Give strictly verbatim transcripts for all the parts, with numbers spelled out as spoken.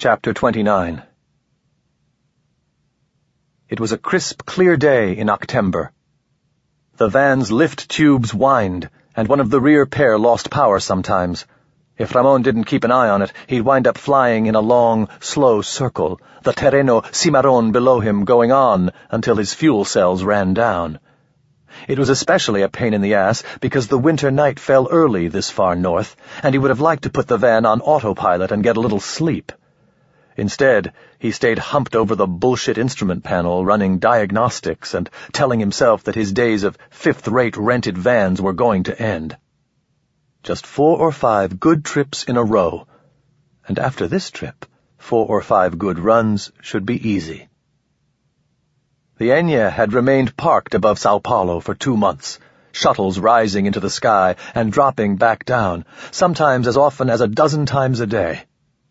Chapter twenty-nine. It was a crisp, clear day in October. The van's lift tubes whined, and one of the rear pair lost power sometimes. If Ramon didn't keep an eye on it, he'd wind up flying in a long, slow circle, the terreno cimarron below him going on until his fuel cells ran down. It was especially a pain in the ass because the winter night fell early this far north, and he would have liked to put the van on autopilot and get a little sleep. Instead, he stayed humped over the bullshit instrument panel running diagnostics and telling himself that his days of fifth-rate rented vans were going to end. Just four or five good trips in a row, and after this trip, four or five good runs should be easy. The Enya had remained parked above Sao Paulo for two months, shuttles rising into the sky and dropping back down, sometimes as often as a dozen times a day.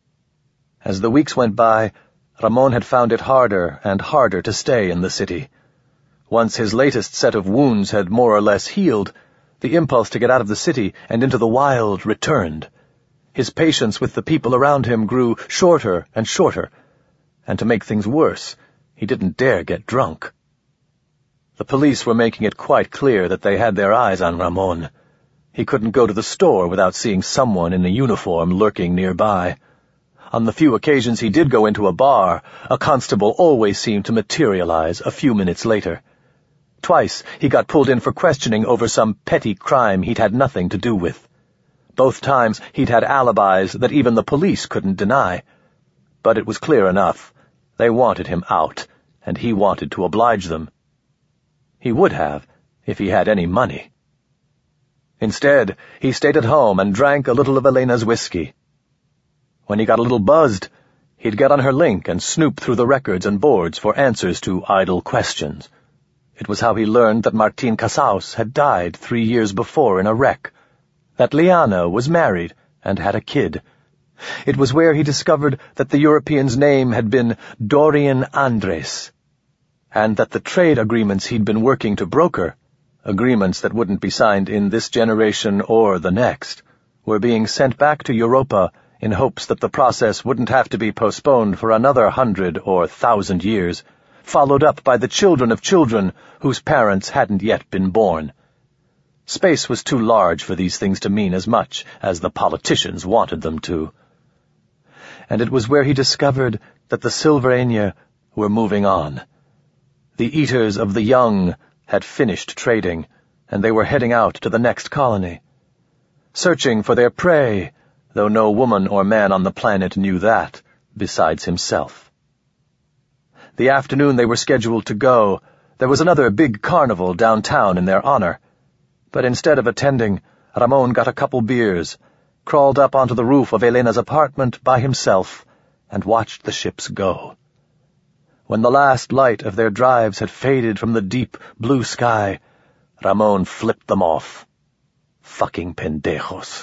As the weeks went by, Ramon had found it harder and harder to stay in the city. Once his latest set of wounds had more or less healed, the impulse to get out of the city and into the wild returned. His patience with the people around him grew shorter and shorter, and to make things worse, he didn't dare get drunk. The police were making it quite clear that they had their eyes on Ramon. He couldn't go to the store without seeing someone in a uniform lurking nearby. On the few occasions he did go into a bar, a constable always seemed to materialize a few minutes later. Twice he got pulled in for questioning over some petty crime he'd had nothing to do with. Both times he'd had alibis that even the police couldn't deny. But it was clear enough. They wanted him out, and he wanted to oblige them. He would have, if he had any money. Instead, he stayed at home and drank a little of Elena's whiskey. When he got a little buzzed, he'd get on her link and snoop through the records and boards for answers to idle questions. It was how he learned that Martin Casaus had died three years before in a wreck, that Liana was married and had a kid. It was where he discovered that the European's name had been Dorian Andres, and that the trade agreements he'd been working to broker, agreements that wouldn't be signed in this generation or the next, were being sent back to Europa in hopes that the process wouldn't have to be postponed for another hundred or thousand years, followed up by the children of children whose parents hadn't yet been born. Space was too large for these things to mean as much as the politicians wanted them to. And it was where he discovered that the Silver Enya were moving on. The Eaters of the Young had finished trading, and they were heading out to the next colony, searching for their prey, though no woman or man on the planet knew that, besides himself. The afternoon they were scheduled to go, there was another big carnival downtown in their honor. But instead of attending, Ramon got a couple beers, crawled up onto the roof of Elena's apartment by himself, and watched the ships go. When the last light of their drives had faded from the deep blue sky, Ramon flipped them off. Fucking pendejos.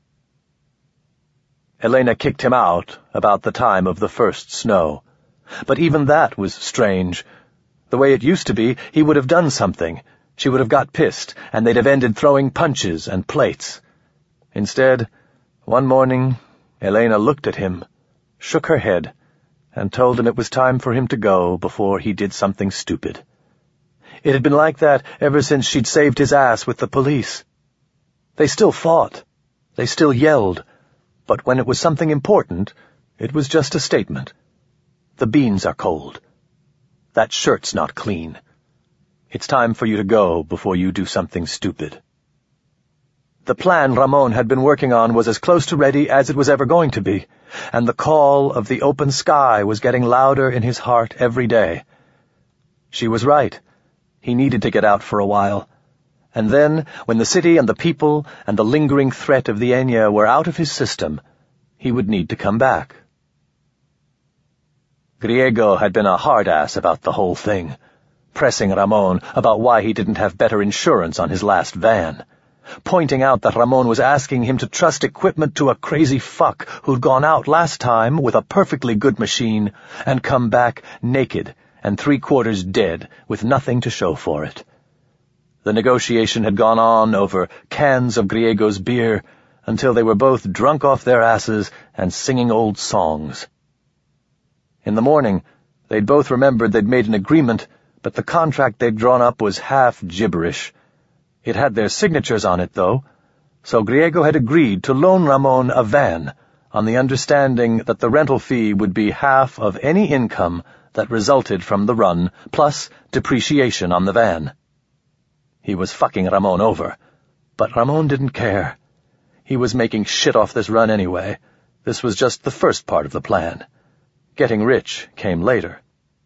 Elena kicked him out about the time of the first snow. But even that was strange. The way it used to be, he would have done something. She would have got pissed, and they'd have ended throwing punches and plates. Instead, one morning, Elena looked at him, shook her head, and told him it was time for him to go before he did something stupid. It had been like that ever since she'd saved his ass with the police. They still fought. They still yelled. But when it was something important, it was just a statement. The beans are cold. That shirt's not clean. It's time for you to go before you do something stupid. The plan Ramon had been working on was as close to ready as it was ever going to be, and the call of the open sky was getting louder in his heart every day. She was right. He needed to get out for a while. And then, when the city and the people and the lingering threat of the Enya were out of his system, he would need to come back. Griego had been a hard-ass about the whole thing, pressing Ramon about why he didn't have better insurance on his last van, pointing out that Ramon was asking him to trust equipment to a crazy fuck who'd gone out last time with a perfectly good machine and come back naked and three-quarters dead with nothing to show for it. The negotiation had gone on over cans of Griego's beer until they were both drunk off their asses and singing old songs. In the morning, they'd both remembered they'd made an agreement, but the contract they'd drawn up was half gibberish. It had their signatures on it, though, so Griego had agreed to loan Ramon a van on the understanding that the rental fee would be half of any income that resulted from the run, plus depreciation on the van. He was fucking Ramon over, but Ramon didn't care. He was making shit off this run anyway. This was just the first part of the plan. Getting rich came later.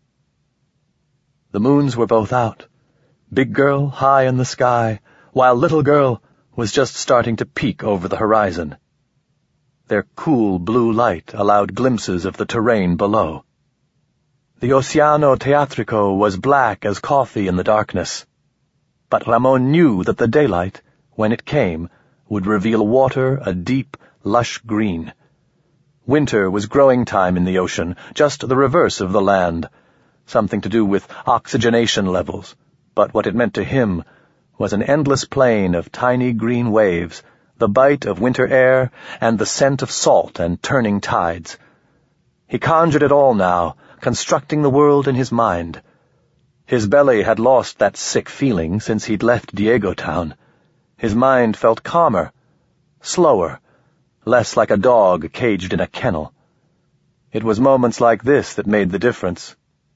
The moons were both out. Big Girl high in the sky, while Little Girl was just starting to peek over the horizon. Their cool blue light allowed glimpses of the terrain below. The Oceano Teatrico was black as coffee in the darkness, but Ramon knew that the daylight, when it came, would reveal water a deep, lush green. Winter was growing time in the ocean, just the reverse of the land, something to do with oxygenation levels, but what it meant to him was an endless plain of tiny green waves, the bite of winter air, and the scent of salt and turning tides. He conjured it all now, constructing the world in his mind. His belly had lost that sick feeling since he'd left Diego Town. His mind felt calmer, slower, less like a dog caged in a kennel. It was moments like this that made the difference.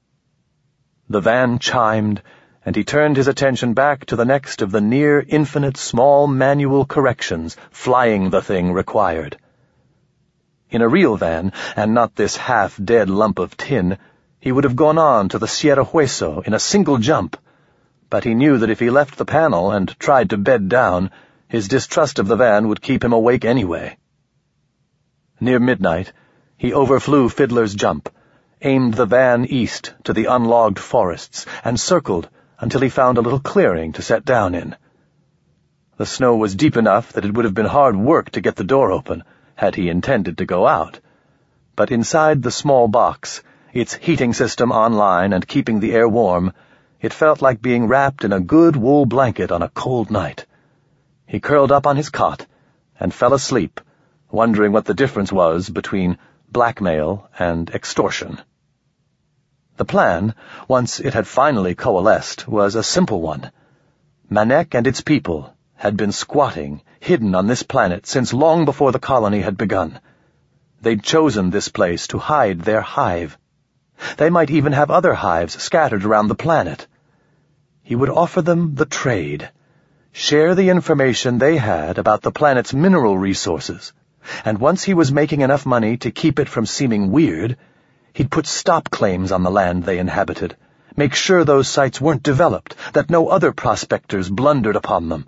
The van chimed, and he turned his attention back to the next of the near-infinite small manual corrections flying the thing required. In a real van, and not this half-dead lump of tin, he would have gone on to the Sierra Hueso in a single jump, but he knew that if he left the panel and tried to bed down, his distrust of the van would keep him awake anyway. Near midnight, he overflew Fiddler's Jump, aimed the van east to the unlogged forests, and circled until he found a little clearing to set down in. The snow was deep enough that it would have been hard work to get the door open, had he intended to go out. But inside the small box, its heating system online and keeping the air warm, it felt like being wrapped in a good wool blanket on a cold night. He curled up on his cot and fell asleep, wondering what the difference was between blackmail and extortion. The plan, once it had finally coalesced, was a simple one. Manek and its people had been squatting, hidden on this planet since long before the colony had begun. They'd chosen this place to hide their hive. They might even have other hives scattered around the planet. He would offer them the trade, share the information they had about the planet's mineral resources, and once he was making enough money to keep it from seeming weird, he'd put stop claims on the land they inhabited, make sure those sites weren't developed, that no other prospectors blundered upon them.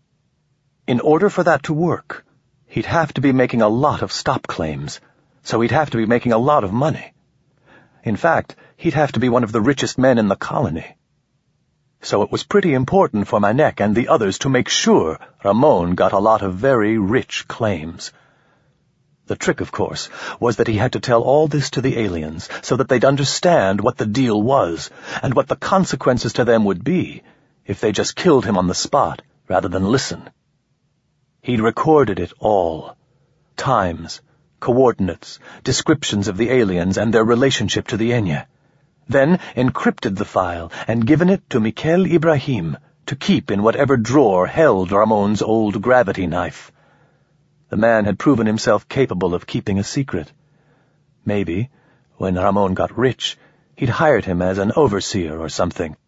In order for that to work, he'd have to be making a lot of stop claims, so he'd have to be making a lot of money. In fact, he'd have to be one of the richest men in the colony. So it was pretty important for Manek and the others to make sure Ramon got a lot of very rich claims. The trick, of course, was that he had to tell all this to the aliens so that they'd understand what the deal was and what the consequences to them would be if they just killed him on the spot rather than listen. He'd recorded it all. Times, coordinates, descriptions of the aliens and their relationship to the Enya. Then encrypted the file and given it to Mikhail Ibrahim to keep in whatever drawer held Ramon's old gravity knife. The man had proven himself capable of keeping a secret. Maybe, when Ramon got rich, he'd hired him as an overseer or something.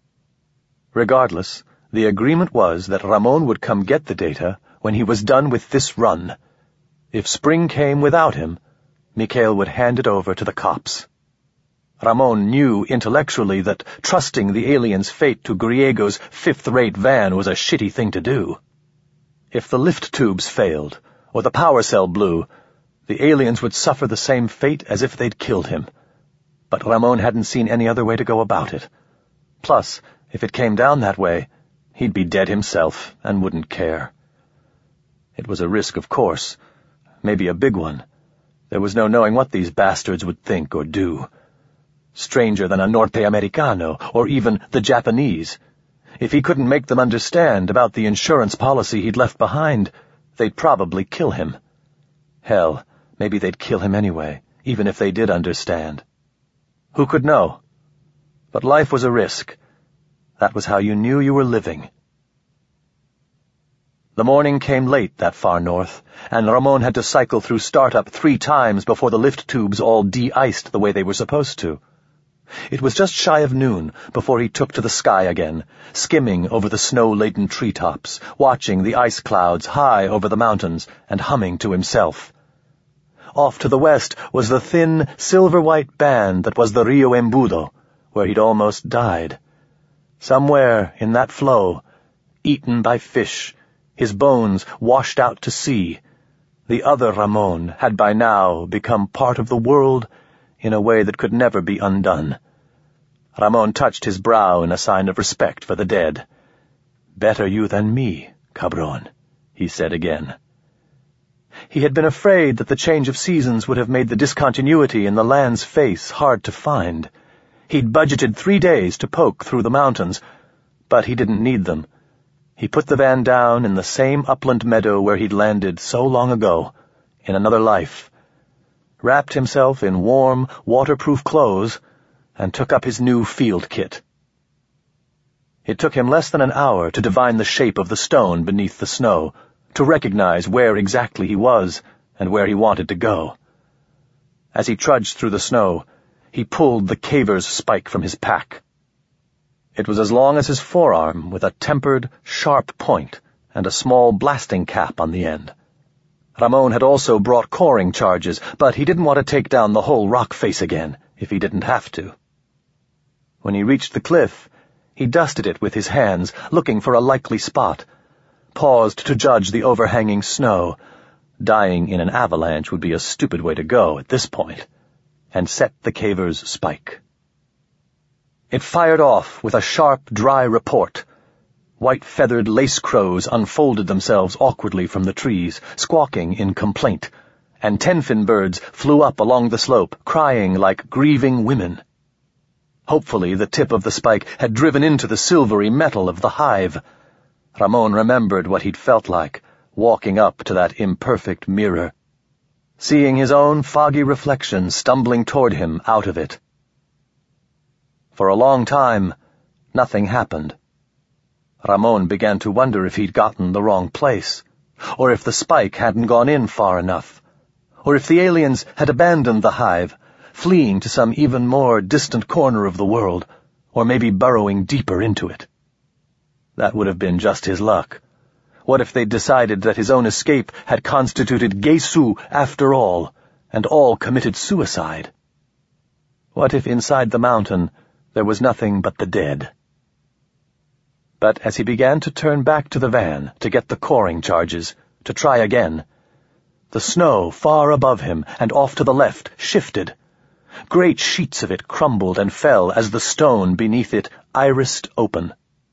Regardless, the agreement was that Ramon would come get the data when he was done with this run. If spring came without him, Mikhail would hand it over to the cops. Ramon knew intellectually that trusting the aliens' fate to Griego's fifth-rate van was a shitty thing to do. If the lift tubes failed, or the power cell blew, the aliens would suffer the same fate as if they'd killed him. But Ramon hadn't seen any other way to go about it. Plus, if it came down that way, he'd be dead himself and wouldn't care. It was a risk, of course, maybe a big one. There was no knowing what these bastards would think or do. Stranger than a Norte Americano, or even the Japanese. If he couldn't make them understand about the insurance policy he'd left behind, they'd probably kill him. Hell, maybe they'd kill him anyway, even if they did understand. Who could know? But life was a risk. That was how you knew you were living. The morning came late that far north, and Ramon had to cycle through startup three times before the lift tubes all de-iced the way they were supposed to. It was just shy of noon before he took to the sky again, skimming over the snow-laden treetops, watching the ice clouds high over the mountains, and humming to himself. Off to the west was the thin, silver-white band that was the Rio Embudo, where he'd almost died. Somewhere in that flow, eaten by fish, his bones washed out to sea, the other Ramon had by now become part of the world in a way that could never be undone. Ramon touched his brow in a sign of respect for the dead. "Better you than me, cabron," he said again. He had been afraid that the change of seasons would have made the discontinuity in the land's face hard to find. He'd budgeted three days to poke through the mountains, but he didn't need them. He put the van down in the same upland meadow where he'd landed so long ago, in another life, wrapped himself in warm, waterproof clothes, and took up his new field kit. It took him less than an hour to divine the shape of the stone beneath the snow, to recognize where exactly he was and where he wanted to go. As he trudged through the snow, he pulled the caver's spike from his pack. It was as long as his forearm, with a tempered, sharp point and a small blasting cap on the end. Ramon had also brought coring charges, but he didn't want to take down the whole rock face again, if he didn't have to. When he reached the cliff, he dusted it with his hands, looking for a likely spot, paused to judge the overhanging snow — dying in an avalanche would be a stupid way to go at this point — and set the caver's spike. It fired off with a sharp, dry report. White-feathered lace crows unfolded themselves awkwardly from the trees, squawking in complaint, and tenfin birds flew up along the slope, crying like grieving women. Hopefully the tip of the spike had driven into the silvery metal of the hive. Ramon remembered what he'd felt like, walking up to that imperfect mirror, seeing his own foggy reflection stumbling toward him out of it. For a long time, nothing happened. Ramon began to wonder if he'd gotten the wrong place, or if the spike hadn't gone in far enough, or if the aliens had abandoned the hive, fleeing to some even more distant corner of the world, or maybe burrowing deeper into it. That would have been just his luck. What if they'd decided that his own escape had constituted Gesu after all, and all committed suicide? What if inside the mountain there was nothing but the dead? But as he began to turn back to the van to get the coring charges, to try again, the snow far above him and off to the left shifted. Great sheets of it crumbled and fell as the stone beneath it irised open.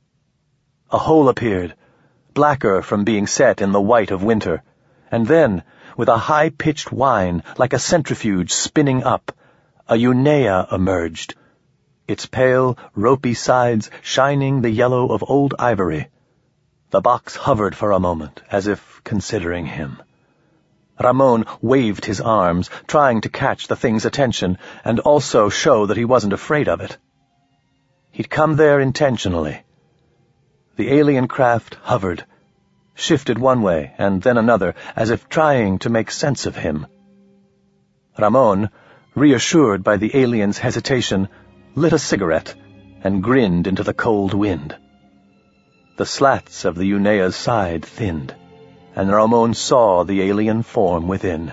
A hole appeared, blacker from being set in the white of winter, and then, with a high-pitched whine like a centrifuge spinning up, a Unea emerged, its pale, ropey sides shining the yellow of old ivory. The box hovered for a moment, as if considering him. Ramon waved his arms, trying to catch the thing's attention, and also show that he wasn't afraid of it. He'd come there intentionally. The alien craft hovered, shifted one way and then another, as if trying to make sense of him. Ramon, reassured by the alien's hesitation, lit a cigarette and grinned into the cold wind. The slats of the Unea's side thinned, and Ramon saw the alien form within.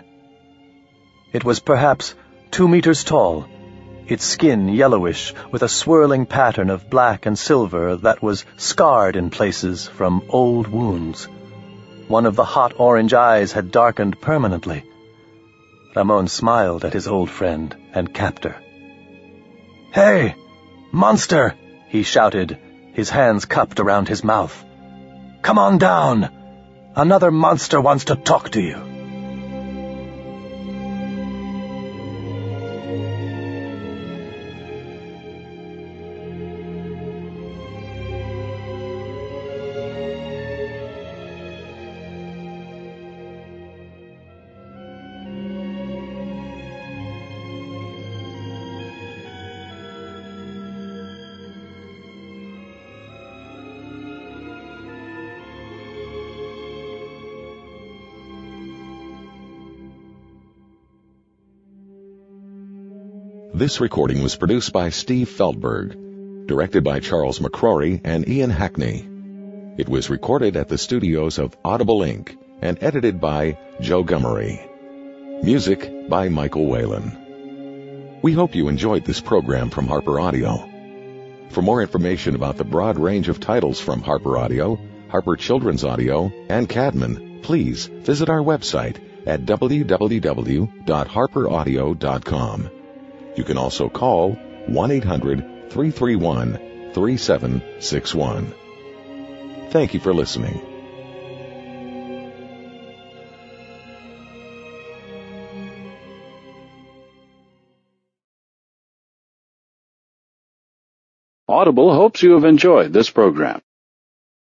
It was perhaps two meters tall, its skin yellowish with a swirling pattern of black and silver that was scarred in places from old wounds. One of the hot orange eyes had darkened permanently. Ramon smiled at his old friend and captor. "Hey, monster!" he shouted, his hands cupped around his mouth. "Come on down! Another monster wants to talk to you." This recording was produced by Steve Feldberg, directed by Charles McCrory and Ian Hackney. It was recorded at the studios of Audible Incorporated and edited by Joe Gummery. Music by Michael Whalen. We hope you enjoyed this program from Harper Audio. For more information about the broad range of titles from Harper Audio, Harper Children's Audio, and Cadman, please visit our website at w w w dot harper audio dot com. You can also call one eight hundred, three three one, three seven six one. Thank you for listening. Audible hopes you have enjoyed this program.